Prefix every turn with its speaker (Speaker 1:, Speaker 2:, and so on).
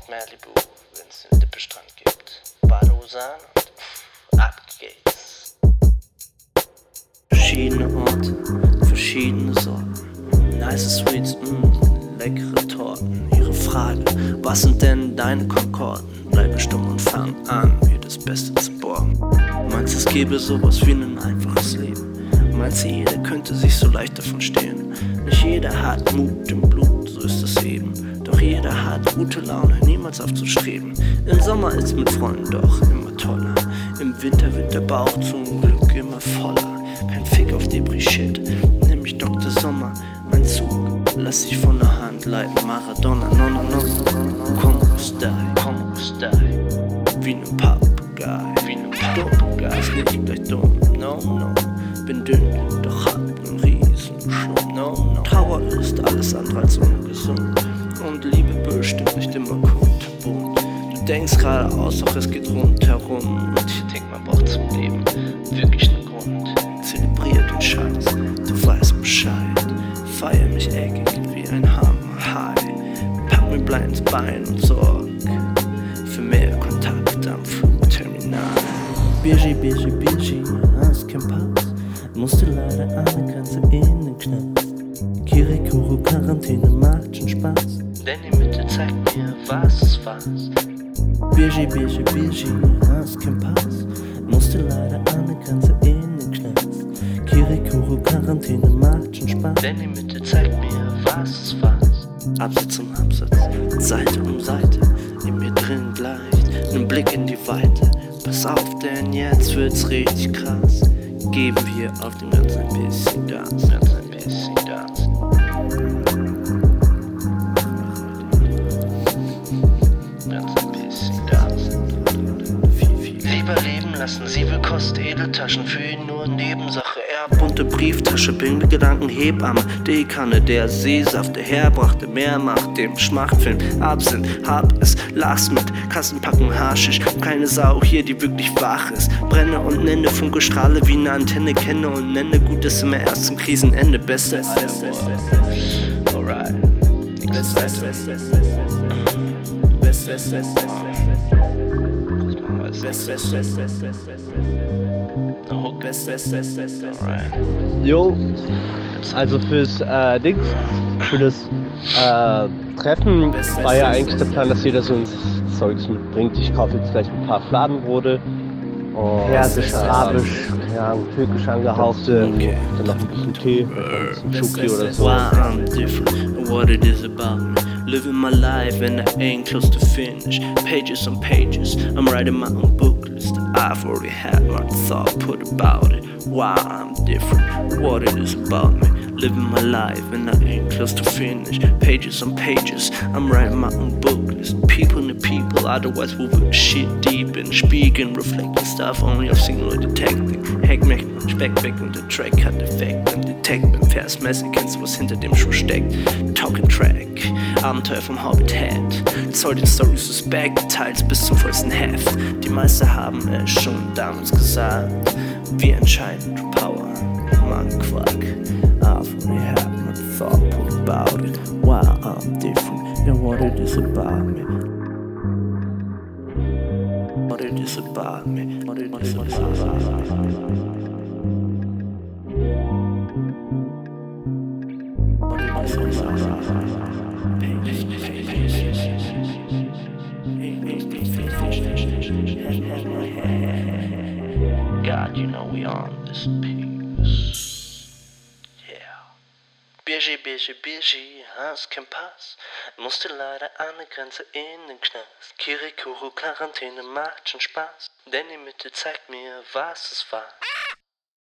Speaker 1: Malibu, wenn's den Dippestrand gibt. Badehose und ab geht's. Verschiedene Orte, verschiedene Sorten. Nice Sweets, leckere Torten. Ihre Frage, was sind denn deine Konkorden? Bleibe stumm und fang an, mir das Beste zu borgen. Meinst es gäbe sowas wie ein einfaches Leben? Meinst du, jeder könnte sich so leicht davon stehlen? Nicht jeder hat Mut im Blut, so ist es eben. Doch jeder hat gute Laune, niemals aufzustreben. Im Sommer ist mit Freunden doch immer toller. Im Winter wird der Bauch zum Glück immer voller. Kein Fick auf Debris-Shit, nämlich Dr. Sommer. Mein Zug, lass dich von der Hand leiten. Maradona, no. Como stai, wie ne Papagei, Papagei. Ist nicht gleich dumm, no. Bin dünn, doch hab nen riesen Schlumm, no. Trauer ist alles andere als ungesund. Und Liebe bestimmt nicht immer kunterbunt. Du denkst geradeaus, doch es geht rundherum. Und ich denk, man braucht zum Leben wirklich nen Grund. Zelebrier den Scheiß, du weißt Bescheid. Feier mich eckig wie ein Hammer-High. Pack mir Blei ins Bein und sorg für mehr Kontakt am Flugterminal. BG, hast kein Pass. Musste leider an der Grenze in den Knast. Kirikuru, Quarantäne macht schon Spaß. Denn die Mitte zeigt mir, was es war. BG, hast kein Pass. Musste leider an der Grenze in den Knast. Kirikuru, Quarantäne macht schon Spaß. Denn die Mitte zeigt mir, was es war. Absatz um Absatz, Seite um Seite, in mir drin gleicht, nen Blick in die Weite. Pass auf, denn jetzt wird's richtig krass. Geben wir auf dem Ganzen ein bisschen Gas, Lieber leben lassen, sie will Kost, Edeltaschen, für ihn nur Nebensache. Bunte Brieftasche, bin mit Gedanken Hebamme, Dekanne, der Seesaft, der herbrachte Mehrmacht, dem Schmachtfilm, Absinth, hab es, lach's mit, Kassenpacken, Haschisch, keine Sau hier, die wirklich wach ist. Brenne und nenne, Funke, strahle wie ne Antenne, kenne und nenne, gut ist immer erst zum Krisenende, Beste. Alright.
Speaker 2: Jo, also fürs Dings, für das Treffen war ja eigentlich der Plan, dass jeder so ein Zeugs mitbringt. Ich kaufe jetzt gleich ein paar Fladenbrote, persisch, arabisch, ja, türkisch angehauchte, dann noch ein bisschen Tee, ein Schoki oder so.
Speaker 1: Why I'm different, what it is about me. Living my life and I ain't close to finish. Pages on pages, I'm writing my own book list. I've already had my thought put about it. Why I'm different, what it is about me. Living my life and I ain't close to finish. Pages on pages, I'm writing my own book list. People in the people, otherwise we would shit deep in Spiegeln, reflecting stuff only auf Signal detecting. Hack, Mac, Speck weg und der Track hat Effekt. Im Detect, beim Versmesser kennst du, was hinter dem Schuh steckt. Talking Track, Abenteuer vom Habitat. Zoll den Stories suspekt, Details bis zum vollsten Heft. Die meisten haben es schon damals gesagt. Wir entscheiden through power, Mann Quark. I've only had my thought put about it. Why I'm different and what it is about me. What it is about me. What it is about me. God, you know we on this piece. Yeah. BG, hast kein Pass. Musste leider an der Grenze in den Knast. Kirikuru, Quarantäne macht schon Spaß. Denn die Mitte zeigt mir, was es war.